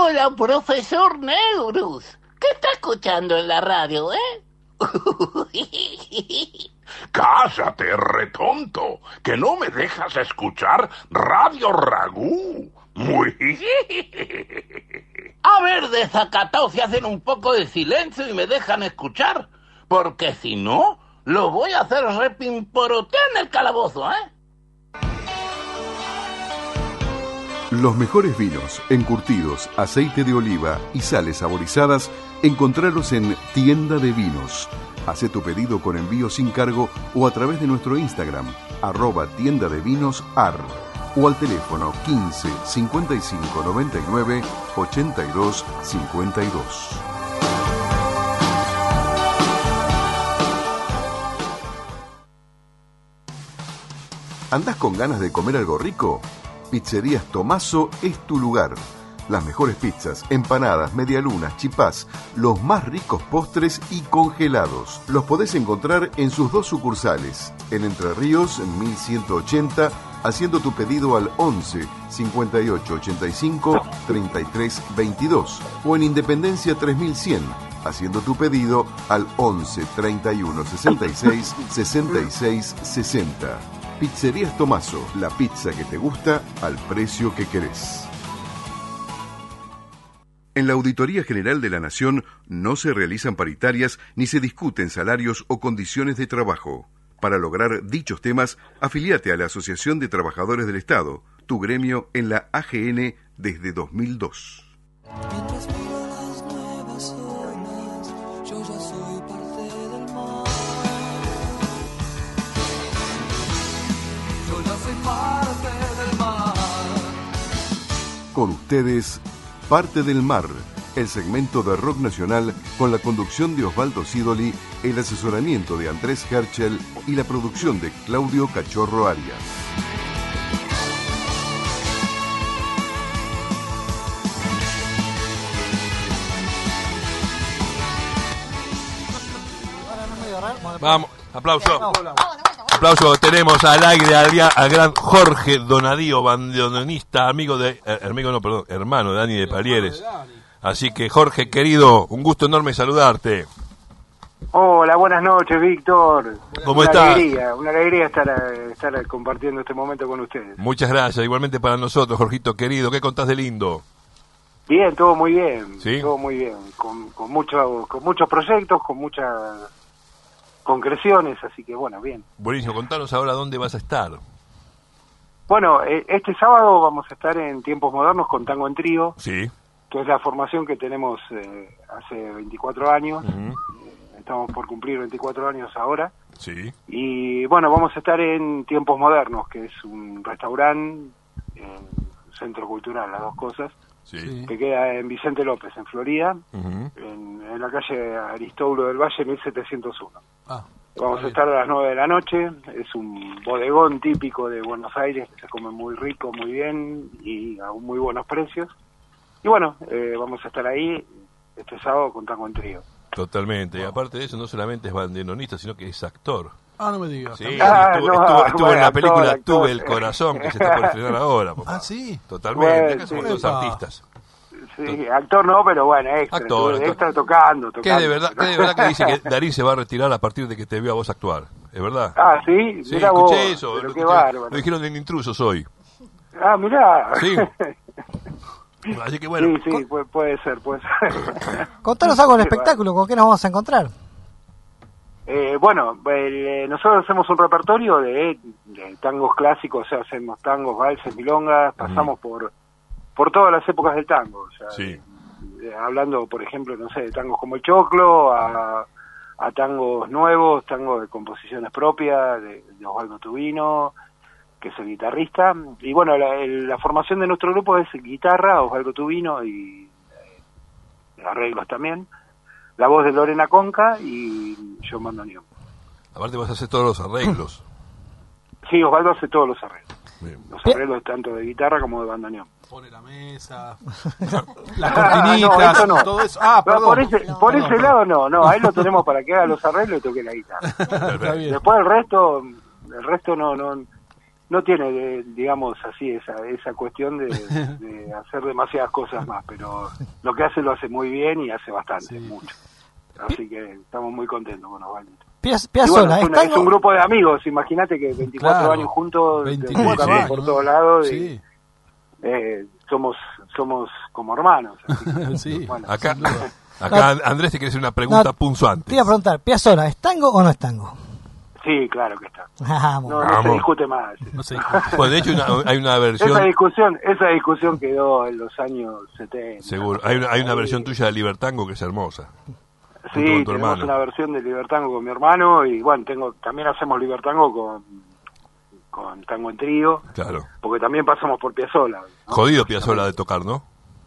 Hola, profesor Neurus. ¿Qué está escuchando en la radio, Cállate, retonto, que no me dejas escuchar Radio Ragú. Muy... A ver, desacatados, si hacen un poco de silencio y me dejan escuchar. Porque si no, lo voy a hacer repimporotear en el calabozo, Los mejores vinos, encurtidos, aceite de oliva y sales saborizadas, encontralos en Tienda de Vinos. Hacé tu pedido con envío sin cargo o a través de nuestro Instagram, @tiendadevinosar, o al teléfono 15 55 99 82 52. ¿Andás con ganas de comer algo rico? Pizzerías Tomaso es tu lugar. Las mejores pizzas, empanadas, medialunas, chipás, los más ricos postres y congelados. Los podés encontrar en sus dos sucursales, en Entre Ríos, en 1180, haciendo tu pedido al 11 58 85 33 22, o en Independencia 3100, haciendo tu pedido al 11 31 66 66 60. Pizzerías Tomaso, la pizza que te gusta al precio que querés. En la Auditoría General de la Nación no se realizan paritarias ni se discuten salarios o condiciones de trabajo. Para lograr dichos temas, afiliate a la Asociación de Trabajadores del Estado, tu gremio en la AGN desde 2002. Con ustedes, Parte del Mar, el segmento de rock nacional con la conducción de Osvaldo Sidoli, el asesoramiento de Andrés Herschel y la producción de Claudio Cachorro Arias. Vamos, aplauso. Aplauso, tenemos al aire al gran Jorge Donadío, bandoneonista, hermano de Dani de Palieres. Así que, Jorge, querido, un gusto enorme saludarte. Hola, buenas noches, Víctor. ¿Cómo estás? Una alegría estar compartiendo este momento con ustedes. Muchas gracias, igualmente para nosotros, Jorgito querido. ¿Qué contás de lindo? Bien, todo muy bien. ¿Sí? Todo muy bien. Con muchos proyectos, con muchas concreciones, así que bueno, bien. Buenísimo, contanos ahora dónde vas a estar. Bueno, este sábado vamos a estar en Tiempos Modernos con Tango en Trío, Sí. que es la formación que tenemos hace 24 años. Uh-huh. Estamos por cumplir 24 años ahora. Sí. Y bueno, vamos a estar en Tiempos Modernos, que es un restaurante, centro cultural, las dos cosas, Sí. que queda en Vicente López, en Florida, Uh-huh. en la calle Aristóbulo del Valle, 1701. Ah, Vamos a estar a las 9 de la noche. Es un bodegón típico de Buenos Aires que se come muy rico, muy bien y a muy buenos precios. Y bueno, vamos a estar ahí este sábado con Tango en Trío. Totalmente. Y aparte de eso, no solamente es bandoneonista, sino que es actor. no me digas. Sí, también. estuvo en la película actor. Tuve el corazón, que se está por estrenar ahora. Papá. Sí. Totalmente. Bueno, Acá somos sí. todos artistas. Sí, actor no, pero bueno, extra. Actor. Extra tocando. ¿Qué de verdad que dice que Darín se va a retirar a partir de que te veo a vos actuar? ¿Es verdad? Ah, sí, Sí, mirá escuché vos, eso. pero Lo, qué escuché, bárbaro. lo dijeron en Intrusos hoy. Ah, mirá. Sí. Así que bueno. Sí, puede ser. Contanos algo del Qué espectáculo, ¿con qué nos vamos a encontrar? Bueno, nosotros hacemos un repertorio de tangos clásicos, o sea, hacemos tangos, valses, milongas, pasamos por todas las épocas del tango, o sea, Sí. Hablando, por ejemplo, no sé, de tangos como el Choclo, a tangos nuevos, tangos de composiciones propias, de Osvaldo Tubino, que es el guitarrista, y bueno, la formación de nuestro grupo es guitarra, Osvaldo Tubino y arreglos también, la voz de Lorena Conca y yo bandoneón. Aparte vas a hacer todos los arreglos. Sí, Osvaldo hace todos los arreglos. Bien. Los arreglos tanto de guitarra como de bandoneón. Pone la mesa, las cortinitas, no, eso no. todo eso. Por Perdón. ese lado no, ahí lo tenemos para que haga los arreglos y toque la guitarra. Está bien. Después el resto no no tiene, digamos así, esa cuestión de hacer demasiadas cosas más, pero lo que hace lo hace muy bien y hace bastante, mucho. Así que estamos muy contentos con Osvaldito. Piazzolla, bueno, es un grupo de amigos, imagínate que 24 años juntos, 24 años por todos lados, sí. somos como hermanos. Así que, bueno, Acá Andrés te quiere hacer una pregunta punzante. Te iba a preguntar, ¿Piazzolla es tango o no es tango? Sí, claro que está. Vamos. No se discute más. No sé. Pues de hecho hay una versión. Esa discusión quedó en los años 70. Seguro. Hay una versión tuya de Libertango que es hermosa. Sí, con tu tenemos hermano. una versión de Libertango con mi hermano y bueno, también hacemos Libertango con tango en trío. Claro. Porque también pasamos por Piazzolla, ¿no? Jodido Piazzolla de tocar, ¿no?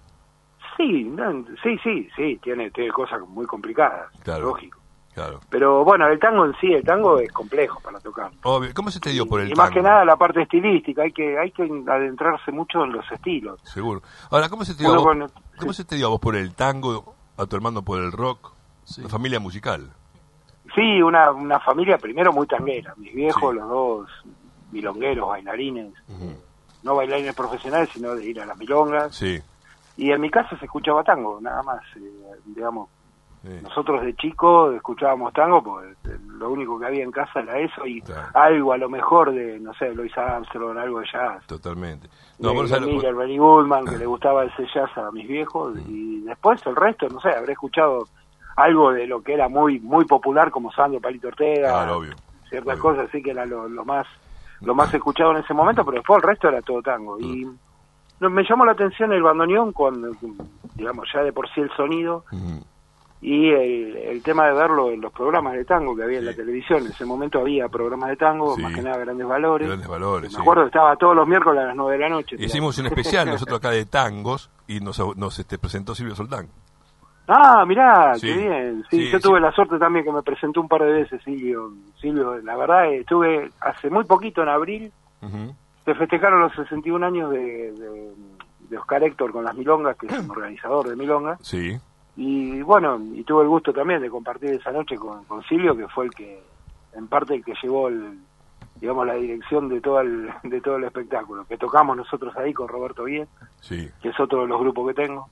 Sí, tiene cosas muy complicadas, Claro. lógico. Claro. Pero bueno, el tango en sí, el tango es complejo para tocar. Obvio. ¿Cómo se te dio por el y tango? más que nada la parte estilística, hay que adentrarse mucho en los estilos. Seguro. Ahora, ¿cómo se te dio a vos por el tango, a tu hermano por el rock? Sí. La familia musical. Sí, una familia primero muy tanguera. Mis viejos, Sí. los dos milongueros, bailarines. Ujú. No bailarines profesionales, sino de ir a las milongas. Sí. Y en mi casa se escuchaba tango, nada más. Digamos, Sí. nosotros de chicos escuchábamos tango, porque lo único que había en casa era eso y Claro. algo a lo mejor de, no sé, Louis Armstrong, algo de jazz. Totalmente. No, vos sabés lo- Miller, Benny Goodman, que le gustaba ese jazz a mis viejos, y después el resto, no sé, habré escuchado algo de lo que era muy muy popular, como Sandro Palito Ortega, Claro, obvio. ciertas Obvio. cosas así que era lo más escuchado en ese momento, pero después el resto era todo tango. Y me llamó la atención el bandoneón con, digamos, ya de por sí el sonido, Ujú. y el tema de verlo en los programas de tango que había en Sí. la televisión. En ese momento había programas de tango, Sí. más que nada Grandes Valores. Grandes Valores, Me sí. acuerdo que estaba todos los miércoles a las 9 de la noche. Hicimos un especial nosotros acá de tangos y nos presentó Silvio Soldán. Ah, mirá, Sí. qué bien. Sí, Sí, yo tuve sí. la suerte también que me presentó un par de veces Silvio, la verdad, estuve hace muy poquito, en abril, Ujú. se festejaron los 61 años de Oscar Héctor con las milongas, que es un organizador de milongas. Sí. Y bueno, y tuve el gusto también de compartir esa noche con Silvio, que fue el que, en parte, el que llevó digamos, la dirección de todo el espectáculo, que tocamos nosotros ahí con Roberto Bien, Sí. que es otro de los grupos que tengo.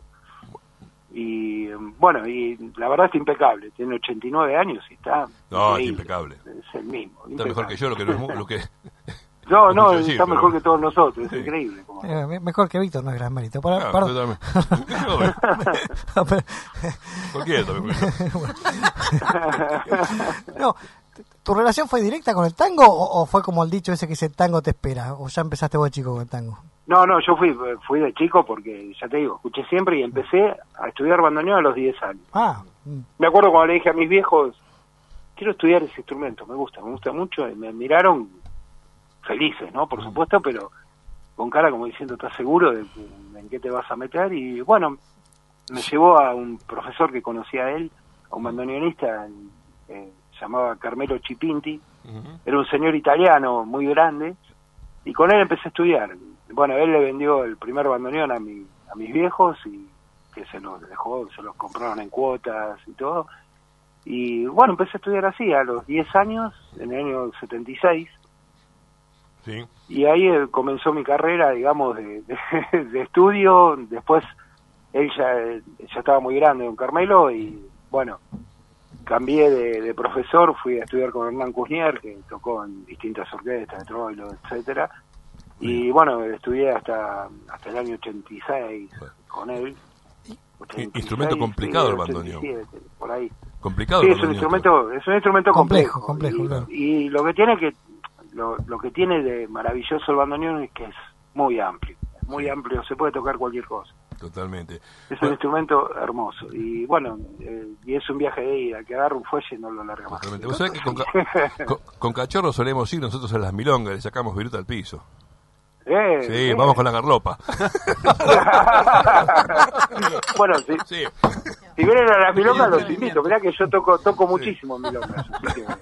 Y bueno, y la verdad está impecable, tiene 89 años y está No, es increíble. impecable. Es el mismo. Está mejor que yo, lo que no es lo que No, no mucho está decir, mejor pero- que todos nosotros, es Sí. increíble. Como... Mejor que Víctor, no es gran mérito. Ah, Perdón. totalmente. Cualquiera también. No, ¿tu relación fue directa con el tango o fue como el dicho ese que dice tango te espera? ¿O ya empezaste vos chico con el tango? No, yo fui de chico porque, ya te digo, escuché siempre y empecé a estudiar bandoneón a los 10 años. Me acuerdo cuando le dije a mis viejos, quiero estudiar ese instrumento, me gusta mucho, y me miraron felices, ¿no? Por supuesto, pero con cara como diciendo, ¿estás seguro de en qué te vas a meter? Y bueno, me llevó a un profesor que conocía a él, a un bandoneonista, llamaba Carmelo Chipinti, era un señor italiano muy grande, y con él empecé a estudiar. Bueno, él le vendió el primer bandoneón a mis viejos, y que se los dejó, se los compraron en cuotas y todo. Y bueno, empecé a estudiar así, a los 10 años, en el año 76, Sí. y ahí comenzó mi carrera, digamos, de estudio. Después él ya estaba muy grande, don Carmelo, y bueno, cambié de profesor, fui a estudiar con Hernán Cusnier, que tocó en distintas orquestas, de Troilo, etcétera. Y bueno, estudié hasta el año 86 con él. 86, Instrumento complicado el bandoneón. 87, por ahí. Complicado Sí, el es un bandoneón. instrumento complejo. Complejo, claro. Y lo que tiene lo que tiene de maravilloso el bandoneón es que es muy amplio. Es muy amplio, se puede tocar cualquier cosa. Totalmente. Es un instrumento hermoso. Y bueno, y es un viaje de ida. Que agarra un fuelle y no lo larga más. Totalmente. Vos sabés que con Cachorro solemos ir nosotros a las milongas, le sacamos viruta al piso. Sí, vamos con la garlopa. Bueno, Sí. si vienen a las milongas los invito. Mirá que yo toco muchísimo en milongas. así que-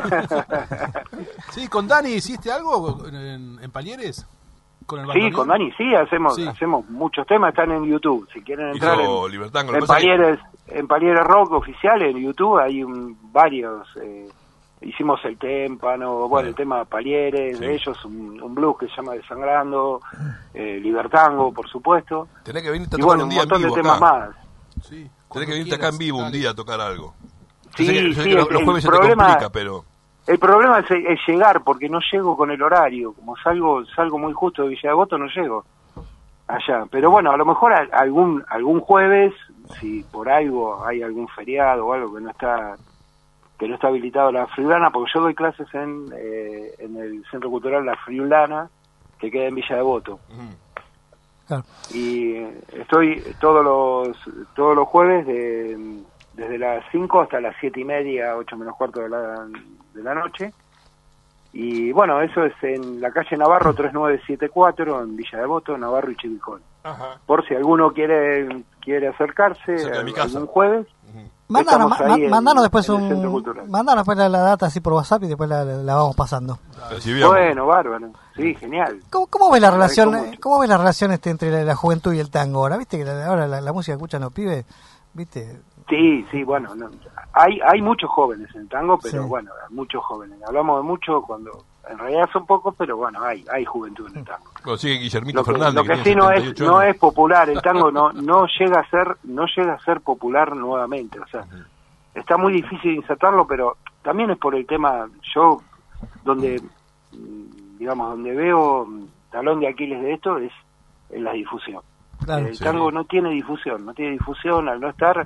Sí, con Dani hiciste algo en Palieres. ¿Con el Sí, bandoneón? con Dani sí, hacemos muchos temas, están en YouTube. Si quieren entrar Hizo Libertango. Lo en que pasa es que- Palieres Rock oficial en YouTube, hay varios hicimos el témpano, bueno, el tema Palieres, de ellos un blues que se llama Desangrando, Libertango, por supuesto. Tenés que venirte a y tocar bueno, un día un montón en vivo de temas acá. más. Sí, Tenés que venirte acá en vivo un día a tocar algo. Sí, yo sé sí, que los jueves se te complica, pero... El problema es llegar, porque no llego con el horario. Como salgo muy justo de Villa Devoto, no llego allá. Pero bueno, a lo mejor algún jueves, si por algo hay algún feriado o algo que no está habilitado la Friulana, porque yo doy clases en el Centro Cultural La Friulana, que queda en Villa Devoto. Claro. Y estoy todos los jueves desde las 5 hasta las 7:30, 8 menos cuarto de la noche. Y bueno, eso es en la calle Navarro 3974, en Villa Devoto, Navarro y Chivicón. Ajá. Por si alguno quiere acercarse Cerca de mi casa. algún jueves. Mandanos después Mandanos la data así por WhatsApp y después la vamos pasando. Bueno, bárbaro. Sí, genial. ¿Cómo ves la relación? ¿Cómo ves la relación entre la juventud y el tango ahora? ¿Viste que ahora la música que escuchan los pibes? ¿Viste? Sí, bueno, hay muchos jóvenes en tango, pero Sí. bueno, muchos jóvenes. Hablamos de mucho cuando en realidad son pocos, pero bueno, hay juventud en el tango. Bueno, sigue Guillermito Lo que Fernández. sí tiene no 78 años. es popular, el tango no llega a ser popular nuevamente, o sea, está muy difícil insertarlo, pero también es por el tema, yo donde veo talón de Aquiles de esto es en la difusión. Claro. El tango no tiene difusión al no estar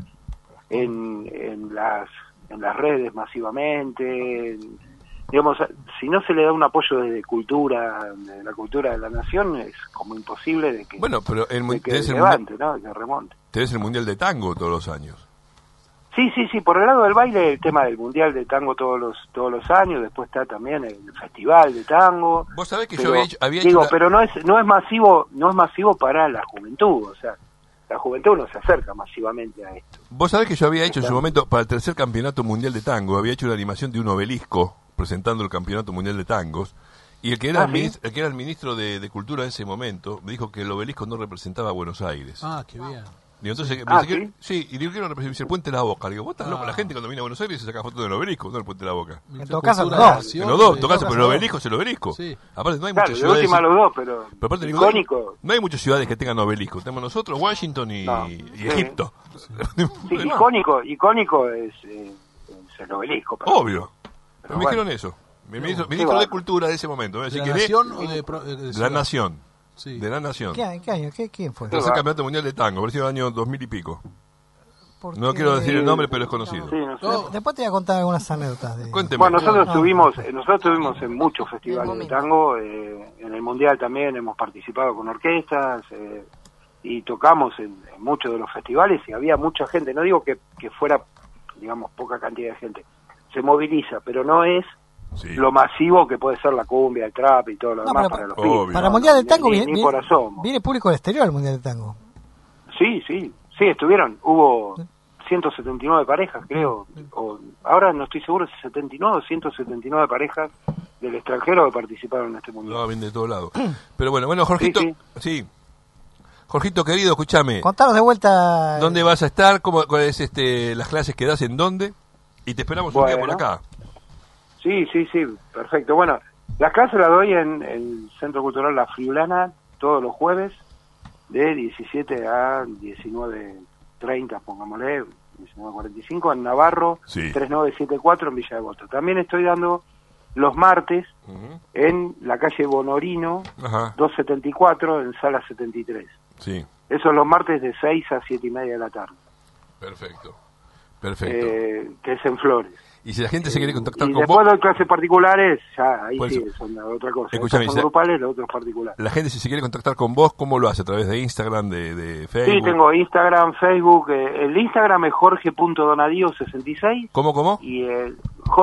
en las redes masivamente. Digamos, si no se le da un apoyo desde de la cultura de la nación, es como imposible de que, Bueno, pero que levante, ¿no? Que remonte. tenés el Mundial de Tango todos los años. Sí, por el lado del baile, el tema del Mundial de Tango todos los años, después está también el Festival de Tango. Vos sabés que pero, yo había hecho... pero no es masivo para la juventud, o sea, la juventud no se acerca masivamente a esto. Vos sabés que yo había hecho en su momento, para el tercer campeonato mundial de tango, había hecho una animación de un obelisco presentando el campeonato mundial de tangos, y el que era, el que era el ministro de Cultura en ese momento me dijo que el obelisco no representaba a Buenos Aires. Ah, qué bien. Digo, entonces, ¿sí? Y digo, ¿qué no representa? El Puente de la Boca. Le digo, vos estás loco, la gente cuando viene a Buenos Aires se saca fotos del obelisco, no del Puente de la Boca. En todo caso, Cultura no. de nación, En los dos, en de- todo caso, pero el obelisco es el obelisco. Sí. Aparte, no hay Claro, muchas de ciudades... última los dos, pero aparte, digo, icónico. no hay muchas ciudades que tengan obelisco. Tenemos nosotros, Washington y Egipto. Sí, icónico es el obelisco. pero- Obvio. Pero Me bueno. dijeron eso. Mi ministro de Cultura de ese momento. ¿De Así la que nación o de de la Nación. Sí. De la Nación. ¿Qué año? ¿Quién fue? Tercer campeonato mundial de tango, parecido al año 2000 y pico. Porque- No quiero decir el nombre, pero es conocido. Sí, no sé. No. Después te voy a contar algunas anécdotas. Cuénteme. Bueno, nosotros No. estuvimos en muchos festivales de tango, en el Mundial también hemos participado con orquestas, y tocamos en muchos de los festivales y había mucha gente, no digo que fuera, digamos, poca cantidad de gente, se moviliza, pero no es Sí. lo masivo que puede ser la cumbia, el trap y todo lo No, demás pero para los obvio. pibes. Para el Mundial de Tango ni por asomo. viene público del exterior al Mundial de Tango. Sí, hubo 179 parejas, creo, o ahora no estoy seguro si 79 o 179 parejas del extranjero que participaron en este mundial. No, viene de todos lados. Pero bueno, Jorgito. Sí. Sí. Jorgito, querido, escúchame. Contanos de vuelta. ¿Dónde vas a estar? ¿Cuáles las clases que das? ¿En dónde? Y te esperamos un día por Bueno. acá. Sí, perfecto. Bueno, las clases las doy en el Centro Cultural La Friulana todos los jueves de 17 a 19:30, pongámosle, 19:45, en Navarro, Sí. 3974 en Villa Devoto. También estoy dando los martes Ujú. en la calle Bonorino, Ajá. 274, en sala 73. Sí. Esos los martes de 6 a 7:30 de la tarde, Perfecto. Perfecto. que es en Flores. Y si la gente se quiere contactar Y con después vos, doy clases particulares, ya ahí Por sí, eso. son otra cosa. Escúchame, Estas si- son grupales, los otros particulares. la gente si se quiere contactar con vos, ¿cómo lo hace? ¿A través de Instagram, de Facebook? Sí, tengo Instagram, Facebook. El Instagram es jorge.donadío66 ¿Cómo? y el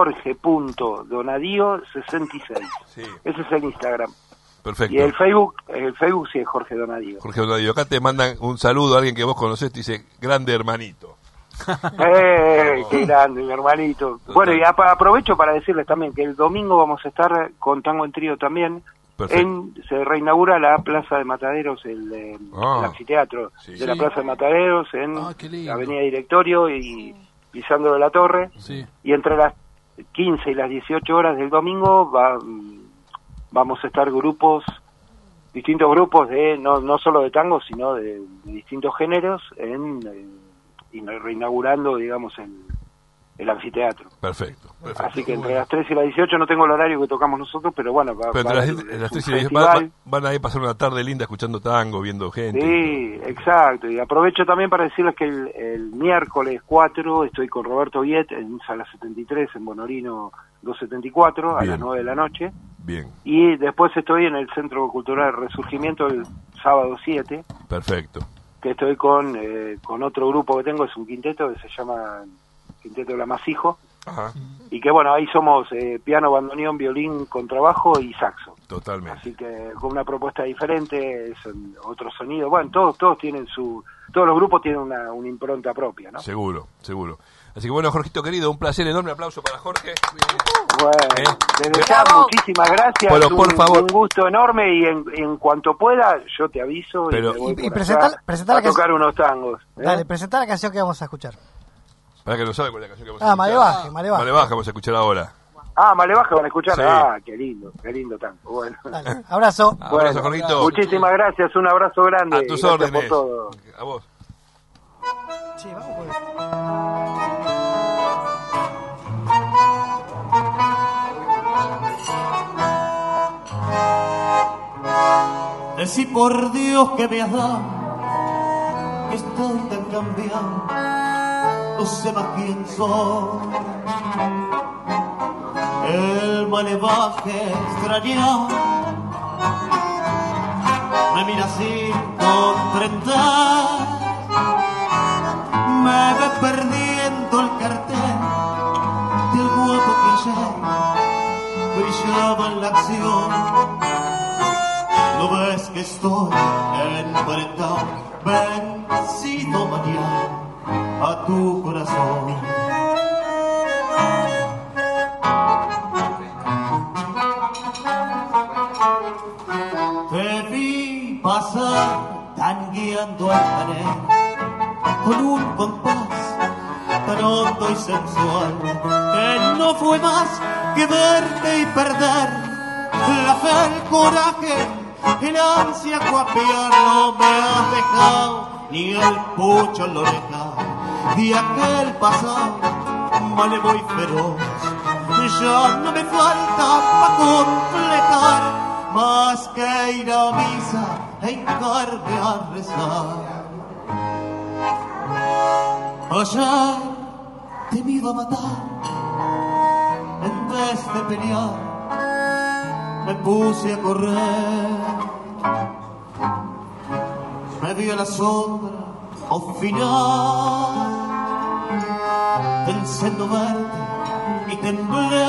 jorge.donadío66. Sí. Ese es el Instagram. Perfecto. Y el Facebook sí es Jorge Donadío. Jorge Donadio, acá te mandan un saludo a alguien que vos conocés, te dice, grande hermanito. ¡Qué grande, mi hermanito! Total. Bueno, y aprovecho para decirles también que el domingo vamos a estar con Tango en Trío también. Perfecto. Se reinaugura la Plaza de Mataderos, el anfiteatro Sí. de la Plaza de Mataderos en Ah, qué lindo. Avenida Directorio y Lisandro de la Torre. Sí. Y entre las 15 y las 18 horas del domingo vamos a estar distintos grupos no solo de tango, sino de distintos géneros, reinaugurando, digamos, el anfiteatro. Perfecto. Así que entre las 3 y las 18 no tengo el horario que tocamos nosotros, pero bueno, pero las 3 y las 18 van a ir a pasar una tarde linda escuchando tango, viendo gente. Sí, exacto. Y aprovecho también para decirles que el miércoles 4 estoy con Roberto Viet en Sala 73, en Bonorino 274, a las 9 de la noche. Bien. Y después estoy en el Centro Cultural Resurgimiento el sábado 7. Perfecto. Que estoy con otro grupo que tengo, es un quinteto que se llama Quinteto del Amasijo. Ajá. Y que bueno, ahí somos piano, bandoneón, violín, contrabajo y saxo. Totalmente. Así que con una propuesta diferente, otro sonido. Bueno, todos todos los grupos tienen una impronta propia, ¿no? Seguro. Así que bueno, Jorgito querido, un placer enorme, aplauso para Jorge. Bueno, desde ya muchísimas gracias. Bueno, por favor. Un gusto enorme y en cuanto pueda yo te aviso y presentá a tocar unos tangos. Dale, presentá la canción que vamos a escuchar. Para que no sabe cuál es la canción que vamos a escuchar. Malevaje vamos a escuchar ahora. Malevaje van a escuchar. Sí. Qué lindo tango. Bueno. Dale, abrazo. Abrazo, Jorgito. Muchísimas gracias, un abrazo grande. A tus gracias órdenes. por todo. A vos. Sí, vamos por Decí por Dios que me has dado, que estoy tan cambiado, no sé más quién soy. El malevaje extrañado me mira sin comprender, me ve perdiendo el cartel del guapo que ayer brillaba en la acción. ¿No ves que estoy enfrentado, vencido mañana a tu corazón? Te vi pasar tangueando al taner con un compás tan hondo y sensual que no fue más que verte y perder la fe, el coraje, el ansia coapiar. No me has dejado ni el pucho en la oreja de aquel pasado malevo y feroz. Ya no me falta para completar más que ir a misa e hincarme a rezar. Ayer te iba a matar en vez de pelear, me puse a correr. Me vi a la sombra al final, pensé en no verte y temblé.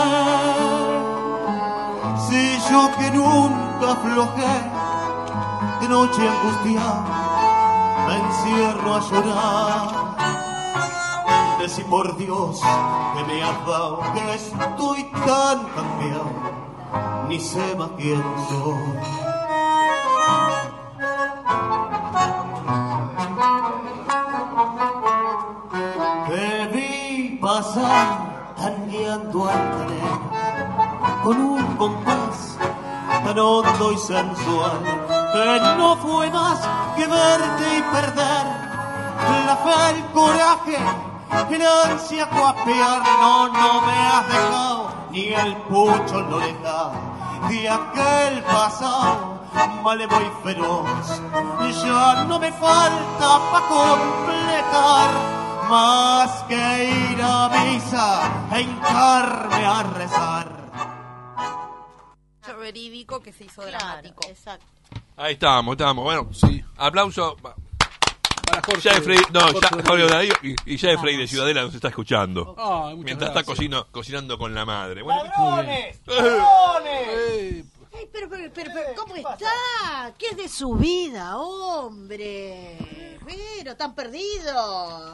Si yo que nunca aflojé, de noche angustiada me encierro a llorar. Decí por Dios que me has dado, que estoy tan cambiado, ni sé más quién soy. Te vi pasar tangueando al taner con un compás tan hondo y sensual que no fue más que verte y perder la fe, el coraje, el ansia coapear. No me has dejado ni el pucho en la oreja de aquel pasado malevo y feroz. Ya no me falta para completar más que ir a misa e hincarme a rezar. Verídico que se hizo dramático. Exacto. Ahí estábamos. Bueno, sí. Aplauso para Jorge. Jeffrey, Jorge Donadío y Jeffrey de Ciudadela nos está escuchando. Mientras gracias. está cocinando con la madre. Bueno, ¡Ladrones! ¡Ladrones! Pero, ¿cómo está? ¿Qué es de su vida, hombre? Pero, tan perdido.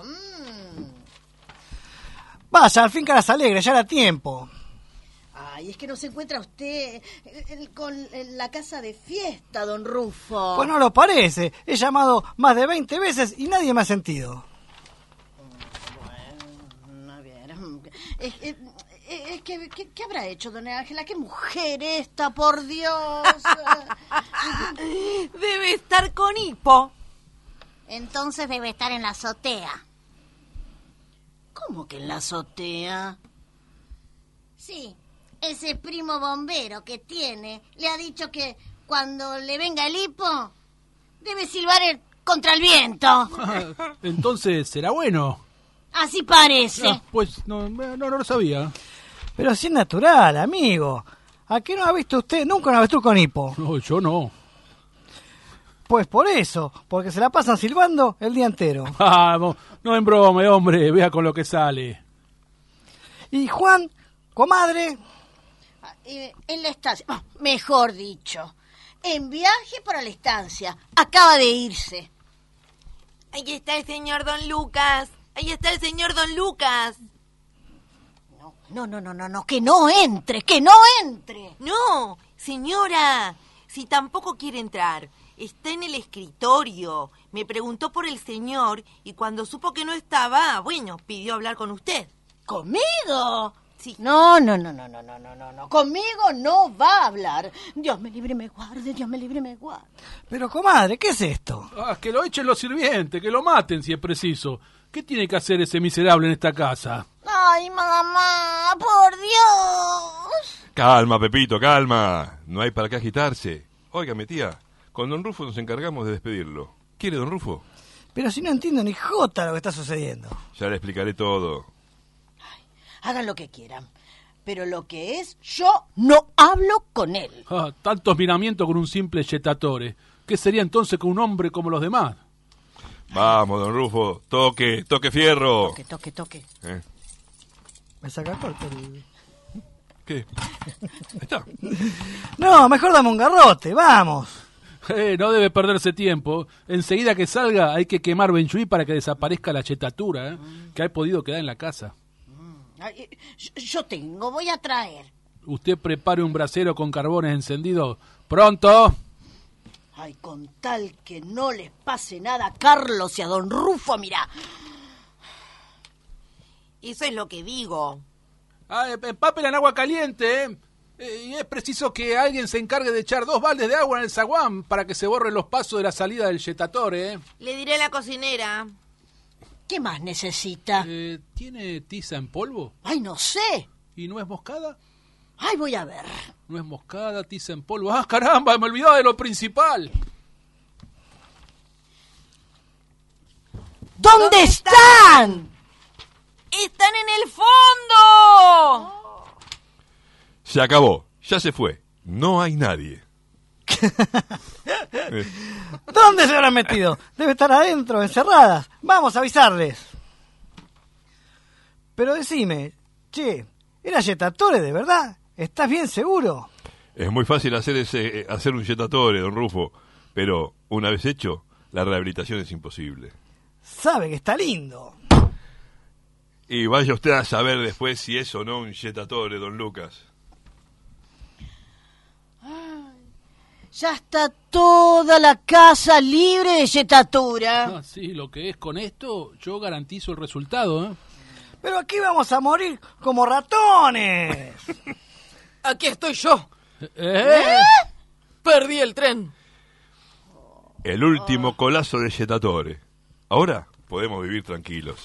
Vaya, al fin caras alegres, ya era tiempo. Ay, es que no se encuentra usted con la casa de fiesta, don Rufo. Pues no lo parece. He llamado más de 20 veces y nadie me ha sentido. Bueno, a ver. ¿Qué habrá hecho, doña Ángela? ¿Qué mujer esta, por Dios? Debe estar con hipo. Entonces debe estar en la azotea. ¿Cómo que en la azotea? Sí, ese primo bombero que tiene le ha dicho que cuando le venga el hipo debe silbar contra el viento. Entonces será bueno. Así parece. Pues no lo sabía. Pero si es natural, amigo. ¿A qué no ha visto usted nunca una avestruz con hipo? No, yo no. Pues por eso, porque se la pasan silbando el día entero. Vamos, no en broma, hombre, vea con lo que sale. Y Juan, comadre... En la estancia, mejor dicho, en viaje para la estancia. Acaba de irse. Ahí está el señor Don Lucas. Ahí está el señor Don Lucas. No, que no entre, que no entre. No, señora, si tampoco quiere entrar. Está en el escritorio. Me preguntó por el señor y cuando supo que no estaba, bueno, pidió hablar con usted. ¿Conmigo? Sí. No. Conmigo no va a hablar. Dios me libre, me guarde, Dios me libre, me guarde. Pero, comadre, ¿qué es esto? Que lo echen los sirvientes, que lo maten si es preciso. ¿Qué tiene que hacer ese miserable en esta casa? Ay, mamá, por Dios. Calma, Pepito, calma. No hay para qué agitarse. Óigame, tía, con don Rufo nos encargamos de despedirlo. ¿Quiere, don Rufo? Pero si no entiendo ni jota lo que está sucediendo. Ya le explicaré todo. Hagan lo que quieran, pero lo que es, yo no hablo con él. Tantos miramientos con un simple yetatore. ¿Qué sería entonces con un hombre como los demás? Vamos, don Rufo, toque fierro. Toque. Me saca corto el... ¿Qué? ¿Está? No, mejor dame un garrote, vamos. No debe perderse tiempo. Enseguida que salga hay que quemar Benchuí para que desaparezca la chetatura que ha podido quedar en la casa. Yo tengo, voy a traer. Usted prepare un brasero con carbones encendidos. ¡Pronto! Ay, con tal que no les pase nada a Carlos y a don Rufo, mirá. Eso es lo que digo. Empápela en agua caliente, y es preciso que alguien se encargue de echar 2 baldes de agua en el zaguán para que se borren los pasos de la salida del yetatore. Le diré a la cocinera. ¿Qué más necesita? ¿Tiene tiza en polvo? Ay, no sé. ¿Y nuez moscada? Ay, voy a ver. Nuez moscada, tiza en polvo. ¡Ah, caramba! Me olvidaba de lo principal. ¿Dónde están? ¡Están en el fondo! Se acabó, ya se fue. No hay nadie. ¿Dónde se habrán metido? Debe estar adentro, encerradas. Vamos a avisarles. Pero decime, che, ¿era yetatore de verdad? ¿Estás bien seguro? Es muy fácil hacer un yetatore, don Rufo, pero una vez hecho, la rehabilitación es imposible. Sabe que está lindo. Y vaya usted a saber después si es o no un yetatore, don Lucas. Ya está toda la casa libre de yetatura. Sí, lo que es con esto, yo garantizo el resultado. Pero aquí vamos a morir como ratones. Aquí estoy yo. Perdí el tren. El último colazo de yetatore. Ahora podemos vivir tranquilos.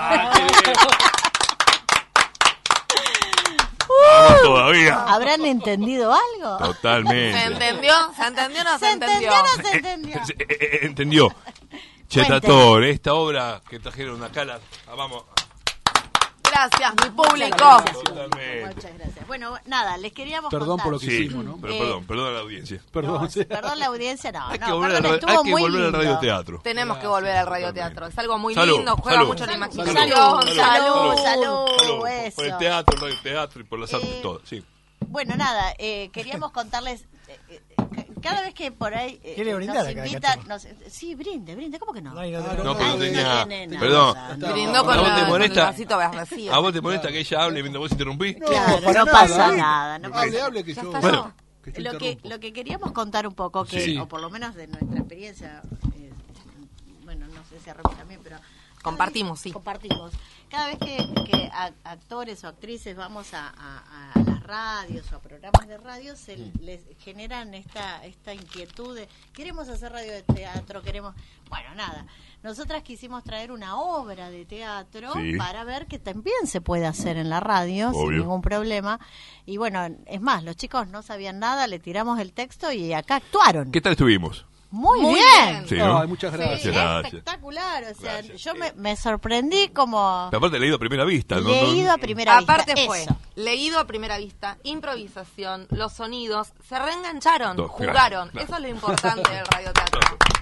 Vamos todavía. ¿Habrán entendido algo? Totalmente. ¿Se entendió? ¿Se entendió o no se entendió? ¿Se entendió? Entendió. Yetatore, esta obra que trajeron acá, vamos. Gracias, mi público. Muchas gracias. Bueno, nada, les queríamos Perdón contar. por lo que hicimos, ¿no? Pero perdón a la audiencia. Perdón, perdón la audiencia, no. Hay que volver al radioteatro. Tenemos que volver al radioteatro. Es algo muy Salud, lindo, juega salud. mucho la Salud, imaginación. salud, eso. Por el teatro, el radioteatro y por las artes, todo, sí. Bueno, nada, queríamos contarles, cada vez que por ahí ¿Quiere brindar nos acá, invitan, Cacho? sí, brinde, ¿cómo que no? No, pero no tenía... tiene nada. Perdón. Brindó con ¿A vos te el molesta? vasito vacío. ¿A vos te molesta que ella hable mientras vos interrumpís? Claro, para no nada, pasa nada. No pasa Hable que yo... Bueno. Lo que queríamos contar un poco, que Sí. o por lo menos de nuestra experiencia, bueno, no sé sé si a Romy también, pero... Compartimos, sí. Compartimos. Cada vez que actores o actrices vamos a las radios o a programas de radio, les generan esta inquietud de queremos hacer radio de teatro, Bueno, nada. Nosotras quisimos traer una obra de teatro para ver que también se puede hacer en la radio sin ningún problema. Y bueno, es más, los chicos no sabían nada, le tiramos el texto y acá actuaron. ¿Qué tal estuvimos? Muy bien. Sí, ¿no? Ay, muchas gracias. Sí, espectacular. O sea, yo me sorprendí como... Pero aparte leído a primera vista. Leído a primera vista. Aparte fue leído a primera vista, improvisación, los sonidos, se reengancharon, jugaron. Claro. Eso es lo importante del radioteatro.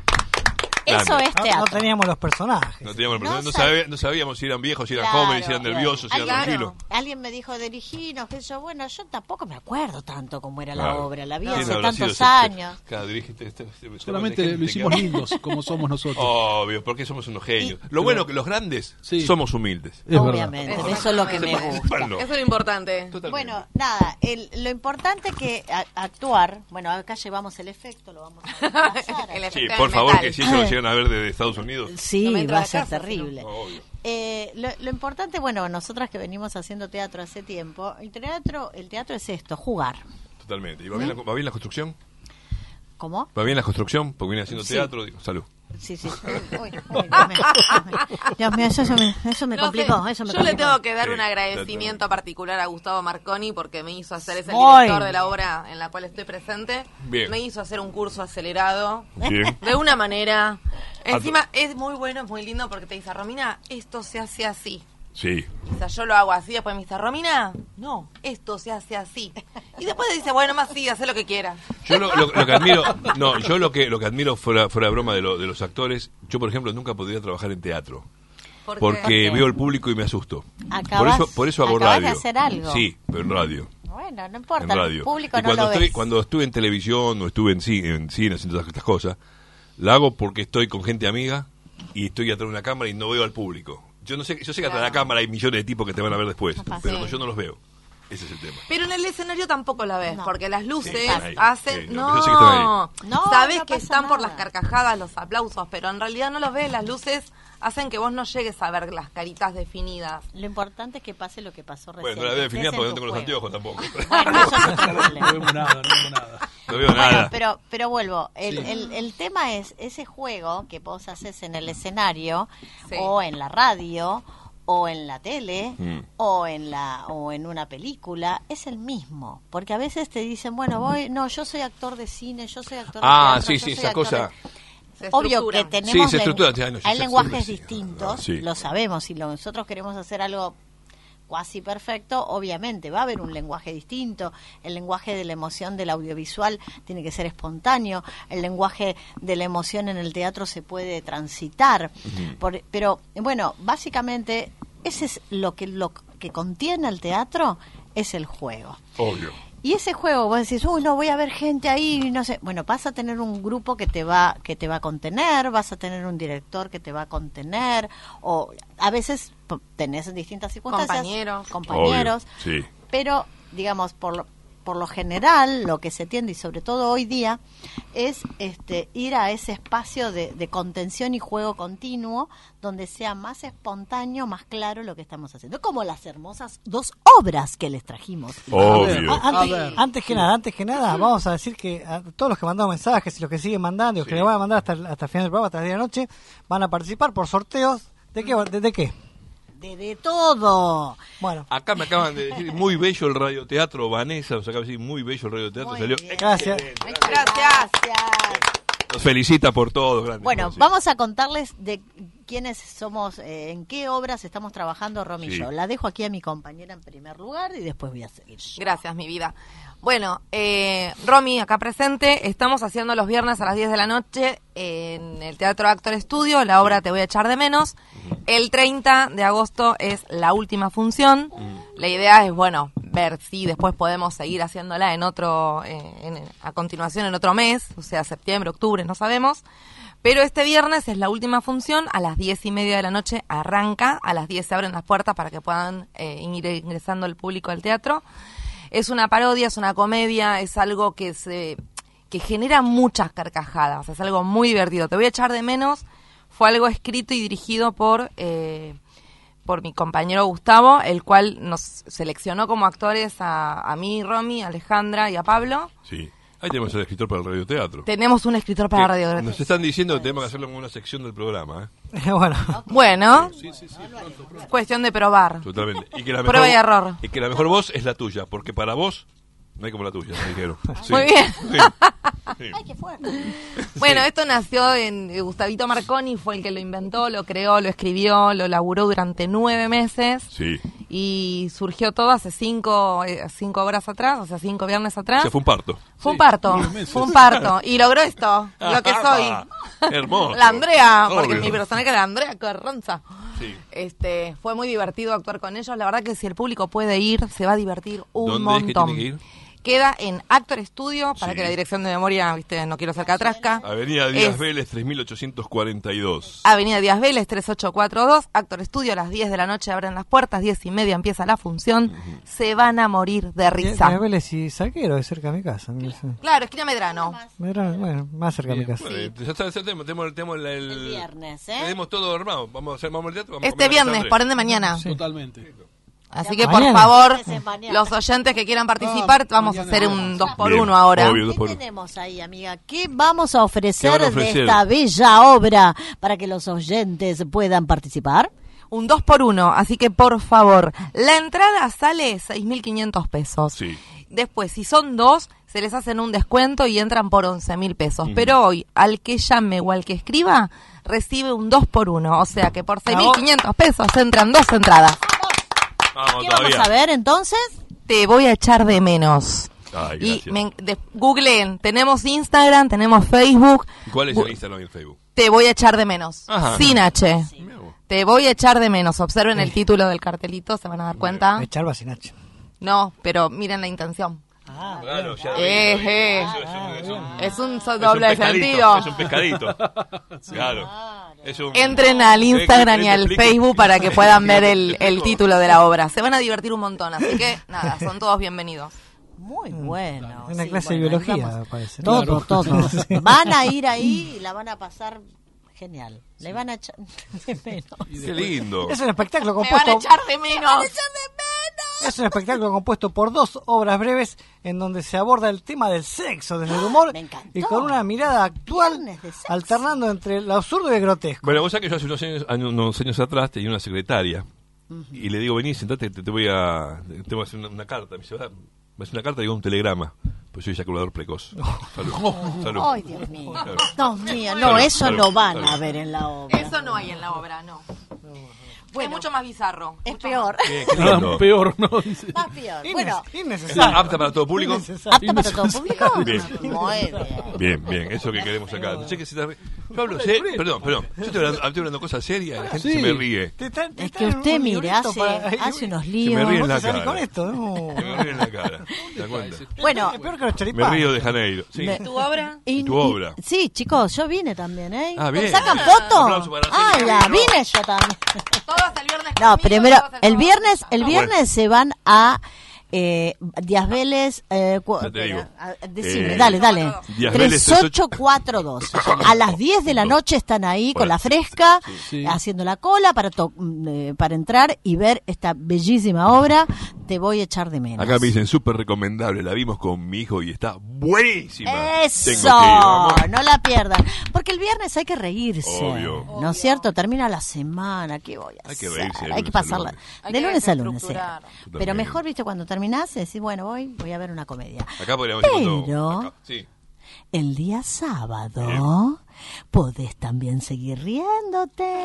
Eso es teatro. No teníamos los personajes. No sabíamos si eran viejos, si eran jóvenes, si eran nerviosos, si eran tranquilos. Alguien me dijo, diriginos, que yo tampoco me acuerdo tanto cómo era la obra, la vi hace tantos años. Claro, dirigiste solamente lo hicimos lindos, como somos nosotros. Obvio, porque somos unos genios. Lo bueno que los grandes somos humildes. Obviamente, eso es lo que me gusta. Eso es lo importante. Totalmente. Bueno, nada, lo importante que actuar, bueno, acá llevamos el efecto, lo vamos a pasar. El Sí, efecto por del favor, metal. que si eso lo llegan a ver desde Estados Unidos. Sí, va a ser terrible. Obvio. Lo importante, bueno, nosotras que venimos haciendo teatro hace tiempo, el teatro es esto, jugar. Totalmente. ¿Y va bien la construcción? ¿Cómo? ¿Va bien la construcción? Porque viene haciendo teatro. Digo, salud. Sí. Uy, Dios mío, eso me complicó. Yo le tengo que dar un agradecimiento particular a Gustavo Marconi porque me hizo hacer, es el director de la obra en la cual estoy presente. Bien. Me hizo hacer un curso acelerado. Bien. De una manera. Encima es muy bueno, es muy lindo porque te dice, Romina, esto se hace así. Sí. O sea, yo lo hago así, después me dice, Romina, no, esto se hace así. Y después dice, bueno, más sí, haz lo que quieras. Yo lo que admiro, lo que admiro fuera de broma de los actores, yo por ejemplo nunca podría trabajar en teatro. Porque veo el público y me asusto. Por eso hago radio. De hacer algo. Sí, pero en radio. Bueno, no importa, En radio. el público y no lo ves. Cuando estuve en televisión o estuve en cine haciendo todas estas cosas, la hago porque estoy con gente amiga y estoy atrás de una cámara y no veo al público. Yo sé que atrás de la cámara hay millones de tipos que te van a ver después, pero yo no los veo. Ese es el tema. Pero en el escenario tampoco la ves, porque las luces ahí. hacen... Sí, yo sé que están ahí. Sabes que están por las carcajadas, los aplausos, pero en realidad no los ves. Las luces hacen que vos no llegues a ver las caritas definidas. Lo importante es que pase lo que pasó recién. Bueno, no la veo definida porque no tengo los anteojos tampoco. Bueno, eso no tiene problema. No vemos nada. No veo nada. Pero vuelvo, el tema es ese juego que vos haces en el escenario o en la radio o en la tele o en una película, es el mismo, porque a veces te dicen, bueno, yo soy actor de cine, yo soy actor de teatro, sí, esa cosa. Obvio que tenemos se estructura. hay lenguajes distintos, lo sabemos, si nosotros queremos hacer algo cuasi perfecto, obviamente va a haber un lenguaje distinto. El lenguaje de la emoción del audiovisual tiene que ser espontáneo, el lenguaje de la emoción en el teatro se puede transitar, pero bueno, básicamente ese es lo que contiene el teatro, es el juego. Obvio. Y ese juego, vos decís, no voy a ver gente ahí, no sé. Bueno, vas a tener un grupo que te va a contener, vas a tener un director que te va a contener, o a veces tenés en distintas circunstancias compañeros. Obvio, sí. Pero, digamos, por lo general, lo que se tiende, y sobre todo hoy día, es ir a ese espacio de contención y juego continuo, donde sea más espontáneo, más claro lo que estamos haciendo. Como las hermosas 2 obras que les trajimos. Obvio. Antes que nada, vamos a decir que a todos los que mandaron mensajes y los que siguen mandando, y los que le van a mandar hasta el final del programa, hasta las 10 de la noche, van a participar por sorteos. ¿De qué? De todo. Bueno. Acá me acaban de decir, muy bello el radioteatro, Vanessa, nos acaba de decir, muy bello el radioteatro. Salió. Gracias. Gracias. Nos felicita por todo. Grande. Bueno, vamos a contarles de quiénes somos, en qué obras estamos trabajando Romy y yo. La dejo aquí a mi compañera en primer lugar y después voy a seguir yo. Gracias, mi vida. Bueno, Romy, acá presente, estamos haciendo los viernes a las 10 de la noche en el Teatro Actor Estudio, la obra Te voy a echar de menos. El 30 de agosto es la última función. La idea es, ver si después podemos seguir haciéndola en otro, a continuación en otro mes, o sea, septiembre, octubre, no sabemos. Pero este viernes es la última función, a las 10:30 de la noche arranca, a las 10 se abren las puertas para que puedan ir ingresando el público al teatro. Es una parodia, es una comedia, es algo que genera muchas carcajadas, es algo muy divertido. Te voy a echar de menos. fue algo escrito y dirigido por mi compañero Gustavo, el cual nos seleccionó como actores a mí, Romy, a Alejandra y a Pablo. Sí. Ahí tenemos el escritor para el radioteatro. Tenemos un escritor para el radioteatro. Nos están diciendo que tenemos que hacerlo como una sección del programa. Bueno, sí, pronto. Cuestión de probar. Totalmente. Y que Prueba y error. Y que la mejor voz es la tuya, porque para vos no hay como la tuya, me dijeron. Sí. Muy bien. Sí. Sí. Ay, qué fuerte. Bueno, esto nació en Gustavito Marconi, fue el que lo inventó, lo creó, lo escribió, lo laburó durante 9 meses. Sí. Y surgió todo hace 5 horas atrás, o sea, 5 viernes atrás. O sea, fue un parto. Fue un parto. Y logró esto, lo que soy. Hermoso. La Andrea, porque Obvio. mi personaje era Andrea Carranza. Sí. Fue muy divertido actuar con ellos. La verdad que si el público puede ir, se va a divertir un montón. ¿Dónde es que tiene que ir? Queda en Actor Studio, para Sí. que la dirección de memoria, no quiero ser catrasca. Avenida Díaz Vélez, 3842. Avenida Díaz Vélez, 3842. Actor Studio, a las 10 de la noche abren las puertas, 10:30 empieza la función. Se van a morir de risa. Vélez y Salguero, es cerca de mi casa. Claro, esquina Medrano. Bueno, más cerca de mi casa. Bueno, ya tenemos El viernes, tenemos todo armado. Vamos al teatro. Este viernes, por ende mañana. Totalmente. Así que, Mañana. por favor, Mañana. los oyentes que quieran participar, vamos a hacer un 2x1 Bien, ahora. obvio. ¿Qué tenemos ahí, amiga? ¿Qué vamos a ofrecer, ¿Qué van a ofrecer? de esta bella obra para que los oyentes puedan participar? Un 2x1, así que por favor, la entrada sale 6.500 pesos. Sí. Después, si son 2, se les hacen un descuento y entran por 11.000 pesos. Pero hoy, al que llame o al que escriba, recibe un 2x1. O sea que por 6.500 pesos entran 2 entradas. Vamos ¿Qué todavía. vamos a ver entonces? Te voy a echar de menos. Ay, gracias. Googleen, tenemos Instagram, tenemos Facebook. ¿Cuál es el Instagram y el Facebook? Te voy a echar de menos. Ajá. Sin H. Sí. Te voy a echar de menos. Observen el título del cartelito, se van a dar cuenta. Echar va sin H. No, pero miren la intención. Claro, ya Es un doble pescadito, sentido. Es un pescadito. Claro. Es un... Entren al Instagram y al Explique. Facebook para que puedan ver el título de la obra. Se van a divertir un montón, así que nada, son todos bienvenidos. Muy bueno. Una sí, clase de bueno, biología, vamos. parece. Todo, todo. Sí. Van a ir ahí y la van a pasar genial. Le van a echar de menos. Qué lindo. Es un espectáculo Me van compuesto. a echar de menos. Es un espectáculo compuesto por 2 obras breves en donde se aborda el tema del sexo desde el humor Me encantó. y con una mirada actual, Viernes de sexo. alternando entre lo absurdo y el grotesco. Bueno, vos sabés que yo hace unos años atrás tenía una secretaria y le digo, vení, sentate, te voy a hacer una carta. Me dice, me hace una carta y digo un telegrama. Pues soy eyaculador precoz. Salud. Salud. Ay, Dios mío. Claro. Dios mío, no, Salud, eso salud, no van salud. a ver en la obra. Eso no hay en la obra, no. Es mucho más bizarro. Es mucho peor. Bien, qué lindo. Peor, ¿no? Dice. Más peor. Bueno, Innecesario. ¿Apta para todo público? ¿apta para todo público? Bien. Muy bien. Bien, bien, eso que queremos acá. No sé qué se te ríe. Yo hablo perdón. Yo estoy hablando cosas serias y la gente Sí. se me ríe. Es que usted, mire, hace unos Se me líos. ríe en la ¿Vos te salís cara. con esto? No. Se me ríe en la cara. ¿Te das cuenta? Bueno, Es peor que los Me choripanes. río de Janeiro. Sí. Me- ¿Tu obra? ¿Y tu obra? Sí, chicos, yo vine también, ¿eh? Ah, bien. ¿Sacan Un foto? aplauso para Ah, Celia la Guerrero. vine yo también. Todas el viernes No, conmigo, primero, todas el viernes bueno. se van a Díaz Vélez, Ya te digo. decime, dale. Díaz Vélez 3842. A las 10 de la noche están ahí con la fresca, Sí. haciendo la cola para entrar y ver esta bellísima obra. Te voy a echar de menos. Acá me dicen súper recomendable. La vimos con mi hijo y está buenísima. Eso, Tengo que ir, vamos. no la pierdan. Porque el viernes hay que reírse. Obvio. ¿No es cierto? Termina la semana. ¿Qué voy a Hay que hacer? reírse de Hay que lunes a pasarla. lunes. Hay De que lunes a lunes. reestructurar. Pero También. mejor, viste, cuando terminás, decís, bueno, voy a ver una comedia. Acá podríamos ir con Pero- todo. Acá. Sí. El día sábado podés también seguir riéndote.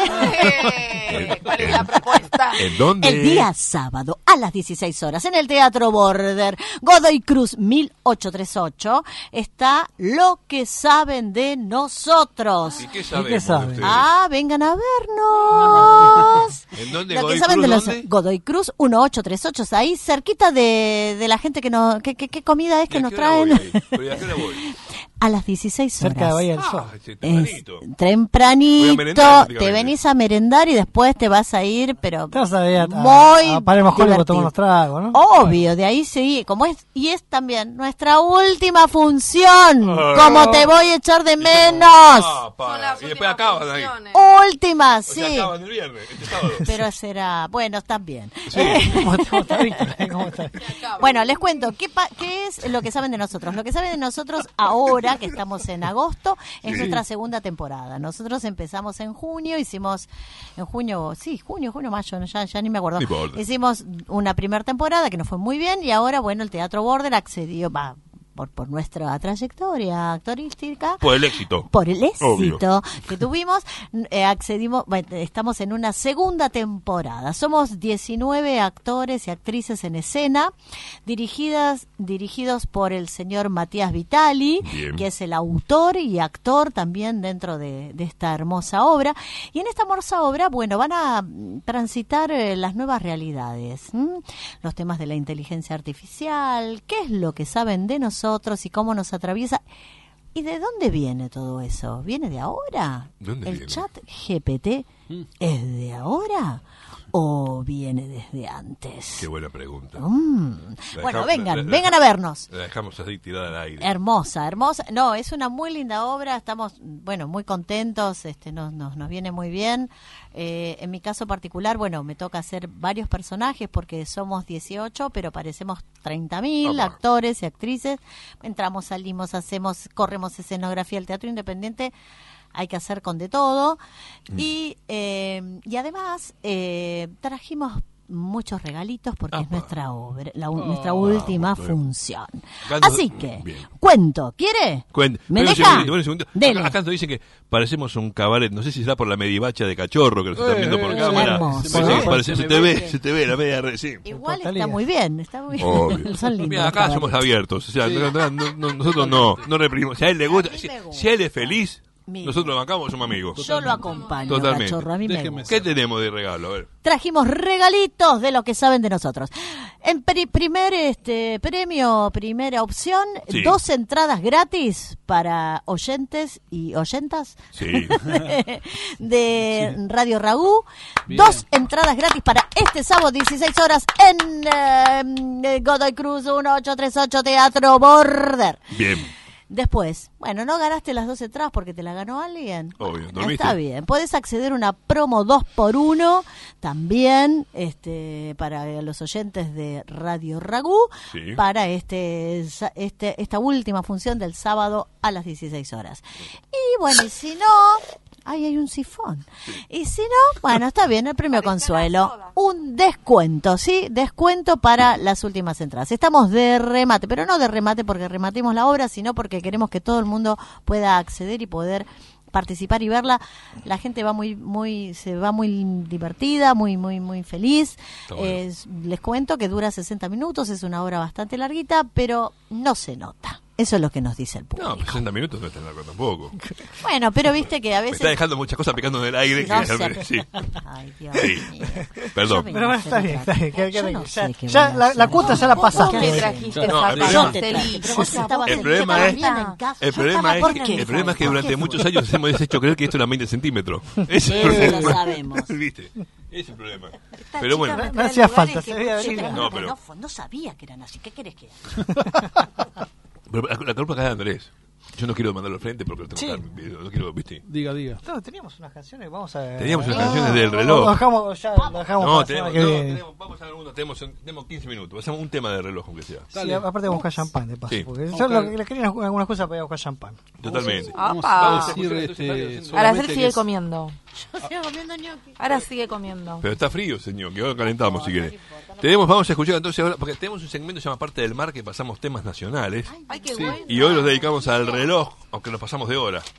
¿Cuál es la propuesta? ¿En dónde? El día sábado a las 16 horas en el Teatro Border, Godoy Cruz 1838, está Lo que saben de nosotros. ¿Y qué ¿Y sabemos qué de saben? ustedes? Ah, vengan a vernos. ¿En dónde? Lo que Godoy saben Cruz, de los dónde? Godoy Cruz 1838, es ahí cerquita de la gente que nos... ¿Qué comida es que ¿Y a nos qué hora voy traen? ahí? ¿Pero y a qué hora voy? a las 16 horas. Cerca de Bahía del Sol. Tempranito, te venís a merendar y después te vas a ir, pero te vas a ir muy a Palermo Hollywood a tomar unos tragos, ¿no? Obvio, de ahí sí, y es también nuestra última función, como te voy a echar de menos. Y después acaban ahí. Última, sí. O sea, acaban el viernes, este sábado. Pero será, bueno, también. Sí. Bueno, les cuento, ¿qué es lo que saben de nosotros? Lo que saben de nosotros ahora, que estamos en agosto, es nuestra segunda temporada. Nosotros empezamos en junio, junio, mayo, ya ni me acuerdo. Hicimos una primera temporada que nos fue muy bien y ahora, bueno, el Teatro Border accedió, por nuestra trayectoria actorística, por el éxito obvio, que tuvimos, accedimos, estamos en una segunda temporada. Somos 19 actores y actrices en escena, dirigidos por el señor Matías Vitali, que es el autor y actor también dentro de esta hermosa obra. Y en esta hermosa obra, bueno, van a transitar las nuevas realidades, los temas de la inteligencia artificial, qué es lo que saben de nosotros y cómo nos atraviesa. ¿Y de dónde viene todo eso? ¿Viene de ahora? ¿El chat GPT es de ahora o viene desde antes? Qué buena pregunta. Bueno, vengan a vernos. La dejamos así tirada al aire. Hermosa. No, es una muy linda obra. Estamos, bueno, muy contentos. Nos viene muy bien. En mi caso particular, bueno, me toca hacer varios personajes porque somos 18, pero parecemos 30.000 actores y actrices. Entramos, salimos, corremos escenografía. El teatro independiente hay que hacer con de todo. Y además trajimos muchos regalitos porque es nuestra obra, nuestra última función. Así que, cuento, ¿quiere? ¿Me deja? Dele. Acá nos dicen que parecemos un cabaret, no sé si será por la medivacha de cachorro que nos están viendo por cámara. Se te ve la media Igual está muy bien, Son lindos. Mira, acá somos abiertos, o sea, nosotros no reprimimos. Si a él le gusta, si a él es feliz, nosotros lo bancamos, somos amigos. Yo lo acompaño, totalmente. Cachorro, a mí me gusta. ¿Qué tenemos de regalo? A ver. Trajimos regalitos de lo que saben de nosotros. En primer primera opción, 2 entradas gratis para oyentes y oyentas de Radio Ragú. 2 entradas gratis para este sábado 16 horas en Godoy Cruz 1838 Teatro Border. Bien. Después, bueno, no ganaste las 2 entradas porque te la ganó alguien. Obvio, ¿dormiste? Está bien. Podés acceder a una promo 2x1 también para los oyentes de Radio Ragú para esta última función del sábado a las 16 horas. Y bueno, y si no... Ahí hay un sifón. Y si no, bueno, está bien, el premio consuelo. Un descuento, ¿sí? Descuento para las últimas entradas. Estamos de remate, pero no de remate porque rematimos la obra, sino porque queremos que todo el mundo pueda acceder y poder participar y verla. La gente va muy divertida, muy feliz. Bueno. Les cuento que dura 60 minutos, es una obra bastante larguita, pero no se nota. Eso es lo que nos dice el público. No, 60 minutos no es tan largo tampoco. Bueno, pero viste que a veces... Me está dejando muchas cosas picando en el aire. Ay, Dios mío. Perdón. Pero está bien. Ya la cuota ya la pasaste. ¿Qué trajiste? El problema es que durante muchos años nos hemos hecho creer que esto era 20 centímetros. Eso lo sabemos. ¿Viste? Ese es el problema. Pero bueno. No hacía falta. No sabía que eran así. ¿Qué querés que haga? Pero la culpa acá de Andrés. Yo no quiero mandarlo al frente porque lo tengo que dar, no quiero, ¿viste? Diga. No, teníamos unas canciones, Teníamos unas canciones del reloj. Lo dejamos vamos a ver uno, tenemos 15 minutos. Hacemos un tema de reloj, aunque sea. Sí, aparte vamos a buscar champán, de paso. Sí. Porque yo le quería algunas cosas para ir a buscar champán. Totalmente. Ahora sigue comiendo. Yo sigo comiendo ñoqui. Ahora sigue comiendo. Pero está frío, señor, que ahora calentamos si quiere. Vamos a escuchar entonces ahora, porque tenemos un segmento que se llama Parte del Mar, que pasamos temas nacionales. Ay, qué bueno. Y hoy los dedicamos al reloj, aunque nos pasamos de hora.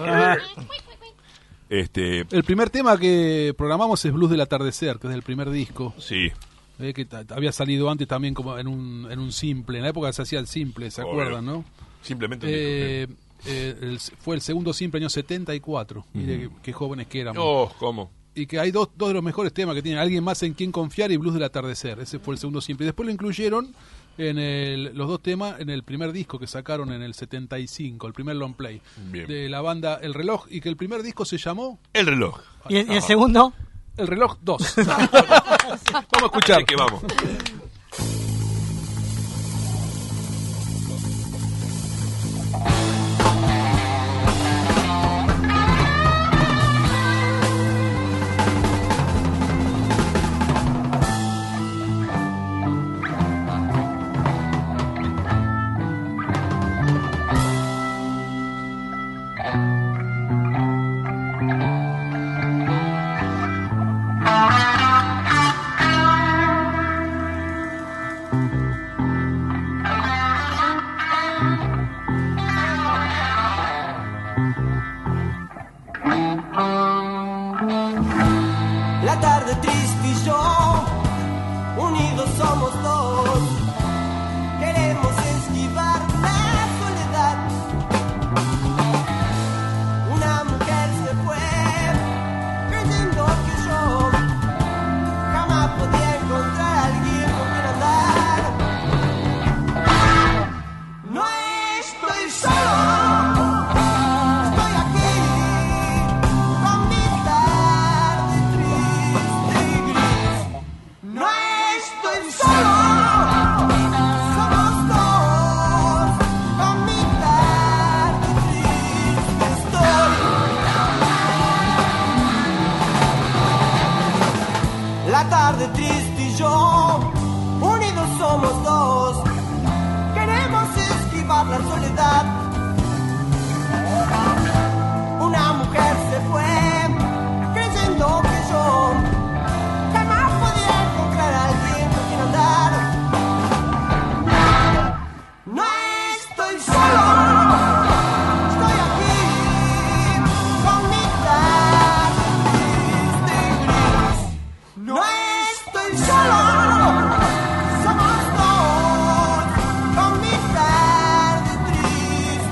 El primer tema que programamos es Blues del Atardecer, que es del primer disco. Sí. Que había salido antes también como en un simple. En la época se hacía el simple, ¿se acuerdan, no? Simplemente fue el segundo simple, año 74. Mire qué jóvenes que éramos. Oh, ¿cómo? Y que hay dos de los mejores temas que tienen. Alguien más en quien confiar y Blues del Atardecer. Ese fue el segundo simple. Y después lo incluyeron los dos temas en el primer disco que sacaron en el 75, el primer long play de la banda El Reloj, y que el primer disco se llamó El Reloj. ¿Y el segundo? El Reloj 2. Vamos a escuchar. Así que vamos. La tarde triste y yo, unidos somos dos, queremos esquivar la soledad. Una mujer se fue, creyendo que yo jamás podía encontrar a alguien con quien andar. No estoy solo. La tarde triste y yo, unidos somos dos, queremos esquivar la soledad. Una mujer se fue, creyendo que yo jamás podía encontrar a alguien con quien andar. No estoy solo. Somos dos, con mi tarde triste.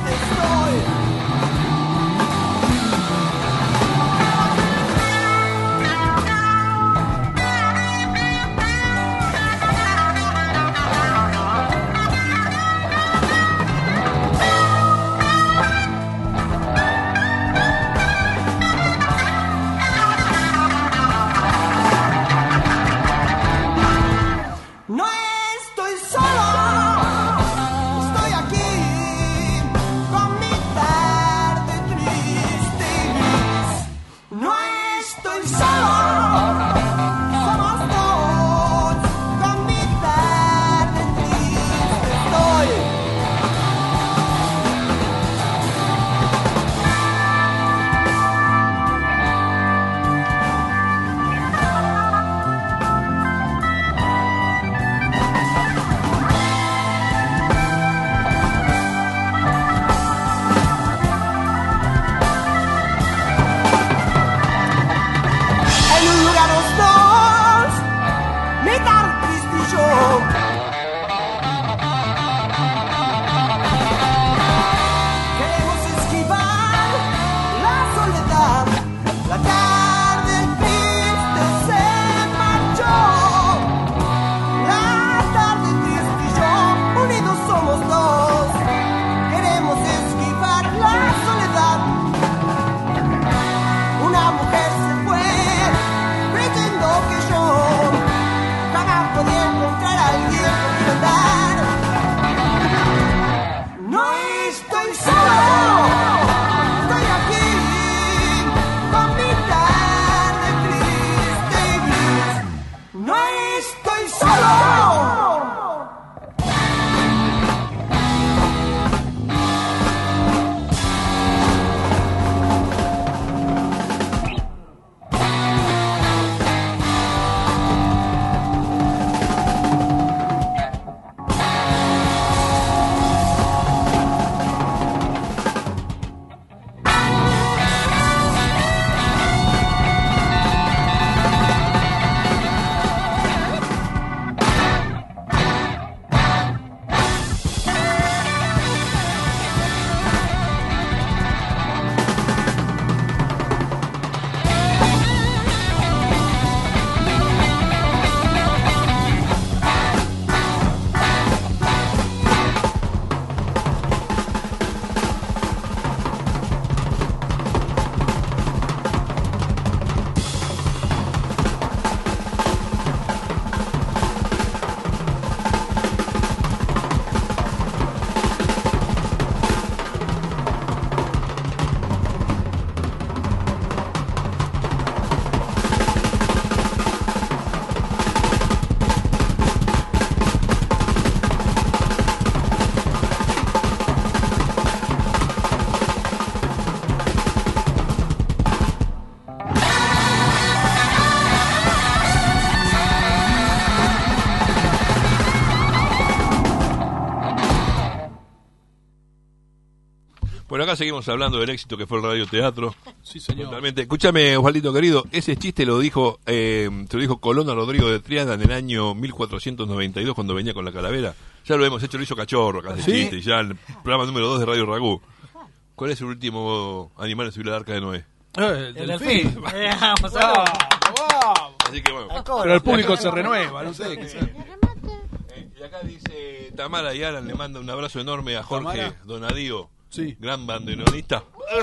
Bueno, acá seguimos hablando del éxito que fue el radioteatro. Sí, señor. Totalmente. Escúchame, Osvaldito querido, ese chiste se lo dijo Colón a Rodrigo de Triana en el año 1492 cuando venía con la calavera. Ya lo hemos hecho, lo hizo Cachorro acá, ese chiste, ya en el programa número 2 de Radio Ragú. ¿Cuál es el último animal en subir al arca de Noé? El delfín. Vamos a ver. Así que bueno. Pero el público se renueva, no sé. Y acá dice Tamara y Alan le manda un abrazo enorme a Jorge Tamara. Donadío, Sí. gran bandoneonista.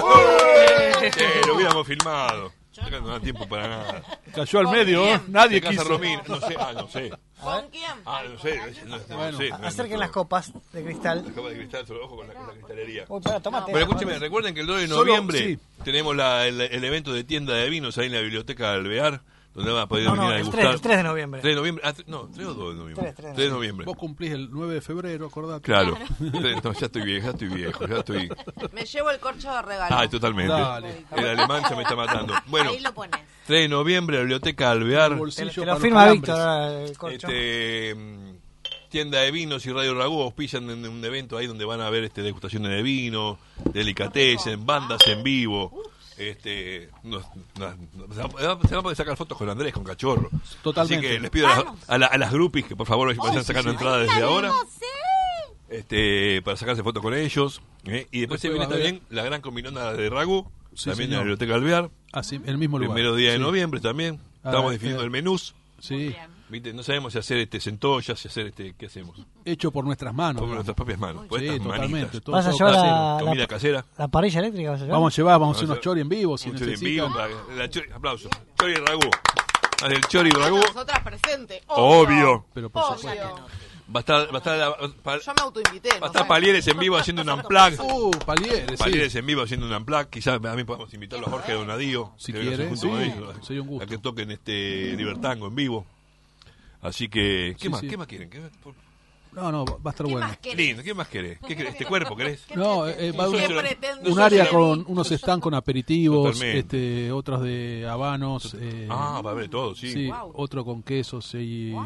Lo hubiéramos filmado. Acá no da tiempo para nada. Cayó al medio, ¿eh? Nadie De Casa quiso. Romina, no sé. ¿Con quién? No sé. Bueno, Acerquen las copas de cristal. Las copas de cristal, solo ojo con la cristalería. Uy, para, tomate. Pero escúcheme, recuerden que el 2 de Solo- noviembre sí. tenemos el evento de tienda de vinos ahí en la biblioteca de Alvear, donde van a poder venir a el degustar. 3 de noviembre. 3 de noviembre. 3 o 2 de noviembre. 3 de noviembre. Vos cumplís el 9 de febrero, acordate. Claro. No, ya estoy viejo, ya estoy... Me llevo el corcho de regalo. Ah, totalmente. Dale. El alemán ya me está matando. Bueno, Ahí lo pones. 3 de noviembre, la biblioteca Alvear. Bolsillo Te para lo los firma calambres. Víctor ahora, el corcho. Tienda de vinos y Radio Ragú auspician en un evento ahí donde van a ver degustaciones de vino, delicatessen, bandas en vivo. Se van a poder sacar fotos con Andrés, con Cachorro. Totalmente. Así que les pido a las groupies que por favor vayan sacando entrada desde ahora. Para sacarse fotos con ellos. Y después se viene va a haber- también la gran combinona de Ragú, Sí, también en señor. la Biblioteca Alvear. Así, el mismo lugar. Primero día de Sí. noviembre también. Ah, Estamos definiendo el menú. Sí. ¿Viste? No sabemos si hacer centollas, si hacer ¿qué hacemos? Hecho por nuestras manos. Por nuestras propias manos. Por Sí, estas totalmente. manitas. Todo ¿Vas a todo llevar casero. Comida casera. la parrilla eléctrica? ¿Vas a llevar? Vamos a llevar, vamos a hacer Vamos unos chori en vivo si Un chori en necesitan. vivo. Aplausos. Chori Ragú. El Chori Ragú. Nosotras presentes. Obvio. Pero por Obvio. supuesto. Va a estar Yo me autoinvité. va a estar Palieres en vivo haciendo un unplug. Palieres, sí. Palieres en vivo haciendo un unplug. Quizás también podemos invitarlo a Jorge Donadío. Si que venga quiere, junto con sí, ellos, sería un gusto. a que toquen Libertango en vivo. Así que, ¿qué Sí, más? sí. ¿Qué más quieren? No, va a estar bueno. Lindo, ¿qué más querés? ¿Qué querés? ¿Este cuerpo querés? No, va a ¿Qué haber pretende un área ser? con unos stands con aperitivos, Totalmente. otros de habanos, Va a haber todo, sí. sí, otro con quesos y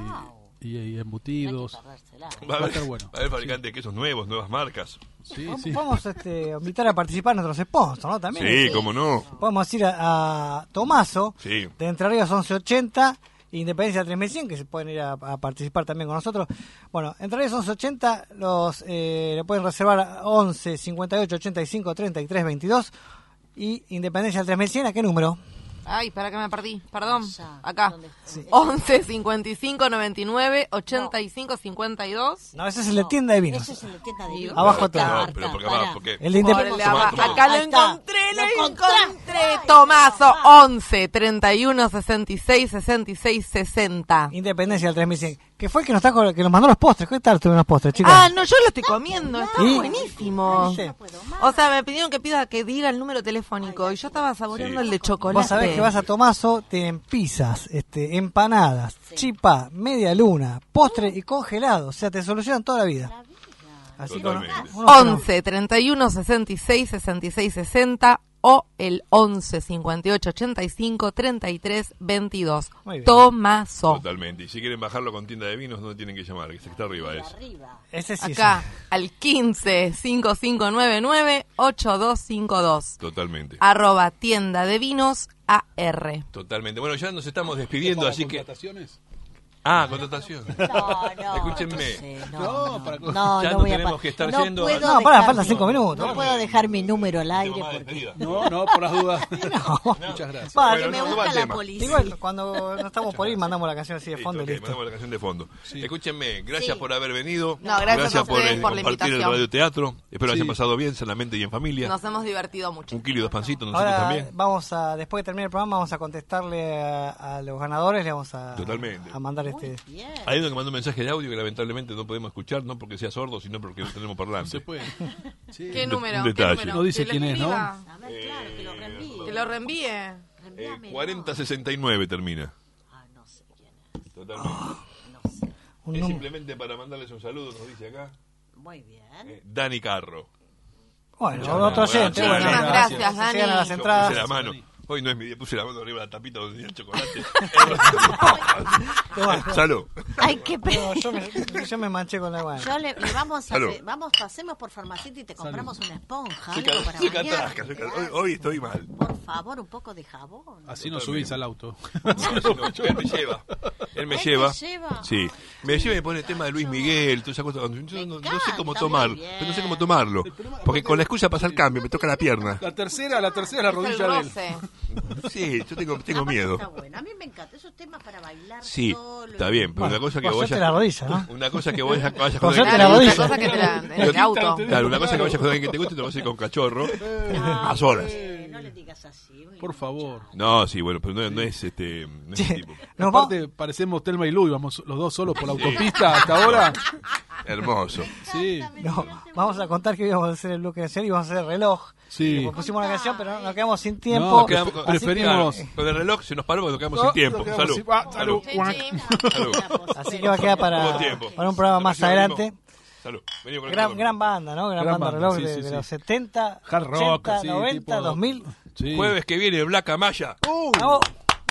embutidos. Va a estar bueno. Va a haber fabricantes de quesos nuevos, nuevas marcas. Sí, Vamos, sí. vamos invitar a participar nuestros sponsors, ¿no? También. Sí, cómo no. Podemos ir a Tomaso, Sí. de Entre Ríos 1180, Independencia 3100, que se pueden ir a participar también con nosotros. Bueno, Entre Ríos 1180 le pueden reservar a 11 58 85 33 22 y Independencia 3100, ¿a qué número? Ay, para que me perdí. Perdón. Acá. Sí. 11 55 99 85 52. No, ese es el de tienda de vinos. Ese es el de tienda de vinos. Abajo todo. No, pero porque El de Independencia. Acá lo Ahí está. encontré, Lo lo encontraste. encontré. Tomaso, 11 31 66 66 60. Independencia del 3100, que fue el que nos trajo, que nos mandó los postres. ¿Qué tal estuvieron los postres, chicos? Ah, no, yo lo estoy comiendo. Está ¿Y? buenísimo. ¿Viste? O sea, me pidieron que diga el número telefónico y yo estaba saboreando el de chocolate. Vos sabés que vas a Tomaso, tienen pizzas, empanadas, chipá, media luna, postre y congelado. O sea, te solucionan toda la vida. Así que Totalmente. uno- 11 31 66 66 60 o el 11 58 85 33 22. Muy bien. Tomaso. Totalmente. Y si quieren bajarlo con tienda de vinos, no tienen que llamar, que está arriba ese. Ese sí. Acá, al 15 5599 8252. Totalmente. @ tienda de vinos AR. Totalmente. Bueno, ya nos estamos despidiendo, ¿Para así que... contrataciones? Contratación. No, Escúchenme. No, para No, Ya no no voy a tenemos que estar no yendo puedo No, pará, dejar faltan mi- 5 minutos. No puedo dejar mi número al aire Tema de porque despedida. No, por las dudas. No. Muchas gracias. Va, Bueno, que me no va busca el la tema. policía. igual, cuando no estamos por ir, mandamos la canción así de fondo y Ok, listo. mandamos la canción de fondo. Sí. Escúchenme, gracias Sí. por haber venido. No, gracias a por, ustedes por la compartir el invitación. radioteatro. Espero Sí. hayan pasado bien, sanamente y en familia. Nos hemos divertido mucho. 1 kilo y 2 pancitos, nosotros Ahora también. vamos a, después de terminar el programa, vamos a contestarle a los ganadores, le vamos a, Totalmente. a mandar Bien. Hay uno que mandó un mensaje de audio que lamentablemente no podemos escuchar, no porque sea sordo, sino porque no tenemos No parlante. se puede. Sí. ¿Qué Un número? detalle. ¿Qué número? No dice Que lo quién es, ¿no? escriba. A ver, claro, que lo reenvíe. Que lo reenvíe. Reenvíamelo. 4069 termina. Ah, no sé quién es. Totalmente. No sé. un Es número. simplemente para mandarles un saludo, nos dice acá. Muy bien. Dani Carro. Bueno, Muchas otro gracias. oyente. Bueno, Muchísimas gracias, se Dani. llegan a las Yo entradas. puse la mano. Hoy no es mi día, puse la mano arriba de la tapita donde tenía el chocolate. Salud. Ay, qué pena. Yo me manché con la guana. Pasemos por Farmacita y te compramos una esponja. Soy algo para catrasca, hoy estoy mal. Por favor, un poco de jabón. Así no subís al auto. Él me lleva. Él me lleva. Sí. Me lleva y me pone el tema de Luis Miguel, todas esas cosas. Yo no sé cómo tomarlo. Pero no sé cómo tomarlo. Porque con la excusa pasa el cambio, me toca la pierna. La tercera es la rodilla de él. Sí, yo tengo miedo. Está bueno. A mí me encanta esos temas para bailar. Sí, solo. está bien, pero una cosa que vayas. la rodilla, ¿no? Una cosa que vayas con la alguien rodilla. Una cosa que te la en el auto. Claro, una cosa que vayas con alguien que te guste y te vas a ir con cachorro a solas. No le digas así. Por favor. No, sí, bueno, pero no es este tipo. Aparte, parecemos Telma y Luis, vamos los dos solos por la autopista hasta ahora. Hermoso. Sí. No, vamos a contar que íbamos a hacer el bloque nacional y vamos a hacer el reloj. Sí. Después pusimos una canción, pero nos quedamos sin tiempo. Preferimos. Con el reloj se nos paró porque nos quedamos sin tiempo. Salud. Salud. Así que va a quedar para un programa más adelante. Salud. Gran banda, ¿no? Gran banda reloj de los 70, Hard rock, 80, sí, 90, tipo... 2000. Sí. Jueves que viene Black Amaya. ¡Vamos!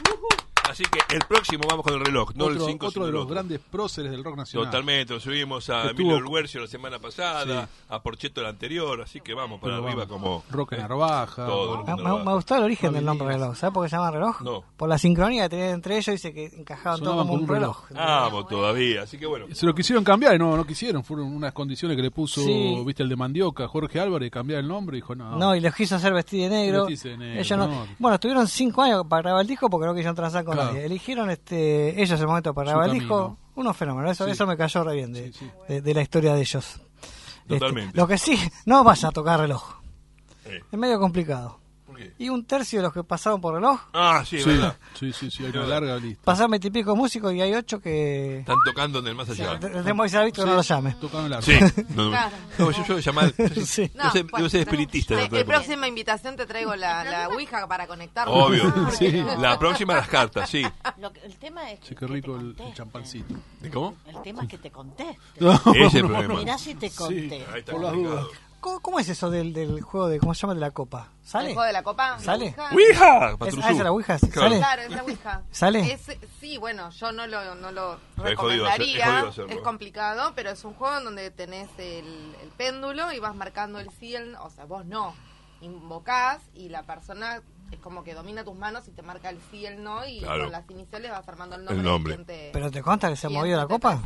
Así que el próximo vamos con el reloj, no el 5. Otro de los grandes próceres del rock nacional. Totalmente, lo subimos a Emilio Guercio la semana pasada, a Porcheto la anterior, así que vamos para arriba como... Roque Narvaja. Me gustó el origen del nombre reloj. ¿Sabes por qué se llama reloj? No. Por la sincronía que tenía entre ellos, dice que encajaban todo como un reloj. Vamos todavía, así que bueno. Se lo quisieron cambiar y no quisieron, fueron unas condiciones que le puso, viste, el de Mandioca, Jorge Álvarez, cambiar el nombre y dijo no. No, y les quiso hacer vestir de negro. Ellos no. Bueno, estuvieron 5 años para grabar el disco porque no quisieron transar con nadie. Eligieron ellos el momento para grabar el disco. Unos fenómenos, eso me cayó re bien de la historia de ellos. Totalmente. Lo que sí, no vayan a tocar reloj. Es medio complicado. ¿Por qué? Y un tercio de los que pasaron por reloj. Sí, verdad. Sí, hay una larga lista. Pasaron 20 y pico músicos y hay 8 que... Están tocando en el más allá. Tenemos que saber que no lo llame. Tocando el arco. Sí. No, yo voy a llamar. Debo ser espiritista. La próxima invitación te traigo la Ouija para conectarnos. Obvio. La próxima las cartas, sí. El tema es sí, qué rico el champancito. ¿De cómo? El tema es que te conteste. Ese es el problema. Mirá si te conté. Sí, por las dudas. ¿Cómo es eso del juego de, cómo se llama, de la copa? ¿Sale? ¿El juego de la copa? ¿Sale? ¡Ouija! ¿Es la Ouija? ¿Sale? Claro, es la Ouija. ¿Sale? Sí, bueno, yo no lo Es jodido recomendaría. hacerlo. Es complicado, pero es un juego en donde tenés el péndulo y vas marcando el ciel. O sea, vos no. Invocás y la persona es como que domina tus manos y te marca el sí, el no, y con las iniciales vas armando el nombre. ¿Pero te consta que se ha movido la copa?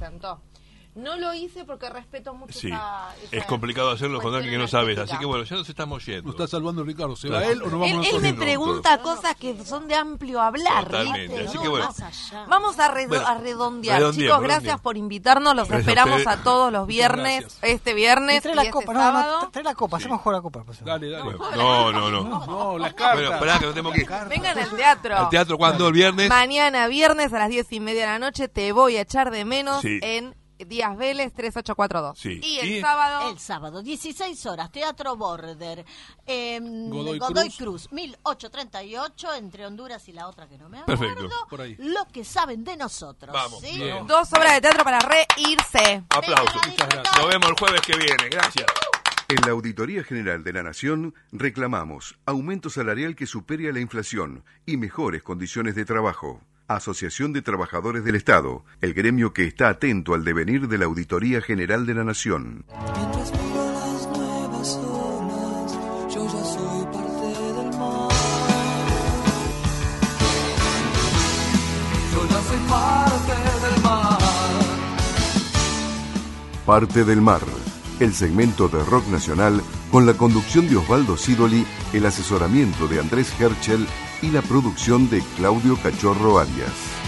No lo hice porque respeto mucho esa es complicado hacerlo con alguien que no sabes, así que bueno, ya nos estamos yendo. Nos está salvando Ricardo, ¿se va él o nos vamos nosotros? Él me pregunta cosas que son de amplio hablar. Totalmente, así que bueno. Vamos a redondear. Chicos, gracias por invitarnos, los esperamos a todos los viernes, este viernes trae la y copa, sábado. Trae la copa, hacemos jugar la copa. Dale. No, las cartas. Bueno, esperá que no tenemos que ir. Vengan al teatro. ¿Al teatro cuándo? ¿El viernes? Mañana viernes a las 10:30 de la noche, Te voy a echar de menos en Díaz Vélez 3842. Sí. Y el sábado. El sábado, 16 horas, Teatro Border, Godoy Cruz, 1838, entre Honduras y la otra que no me acuerdo. Perfecto. Por ahí. Lo que saben de nosotros. Vamos. ¿sí? Bien. 2 obras de teatro para reírse. Aplausos. Muchas gracias. Nos vemos el jueves que viene. Gracias. En la Auditoría General de la Nación reclamamos aumento salarial que supere a la inflación y mejores condiciones de trabajo. Asociación de Trabajadores del Estado, el gremio que está atento al devenir de la Auditoría General de la Nación. Mientras miro las nuevas olas, yo ya soy parte del mar. Yo ya soy parte del mar. Parte del Mar, el segmento de rock nacional con la conducción de Osvaldo Sidoli, el asesoramiento de Andrés Herschel y la producción de Claudio Cachorro Arias.